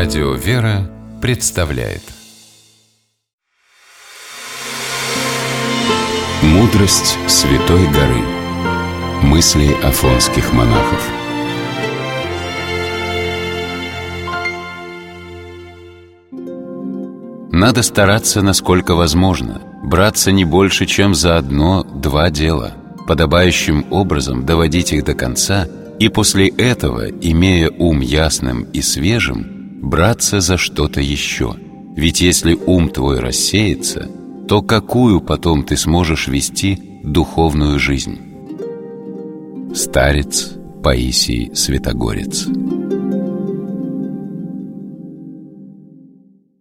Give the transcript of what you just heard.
Радио «Вера» представляет «Мудрость Святой горы». Мысли афонских монахов. Надо стараться, насколько возможно, браться не больше, чем за одно-два дела, подобающим образом доводить их до конца, и после этого, имея ум ясным и свежим, браться за что-то еще. Ведь если ум твой рассеется, то какую потом ты сможешь вести духовную жизнь? Старец Паисий Святогорец.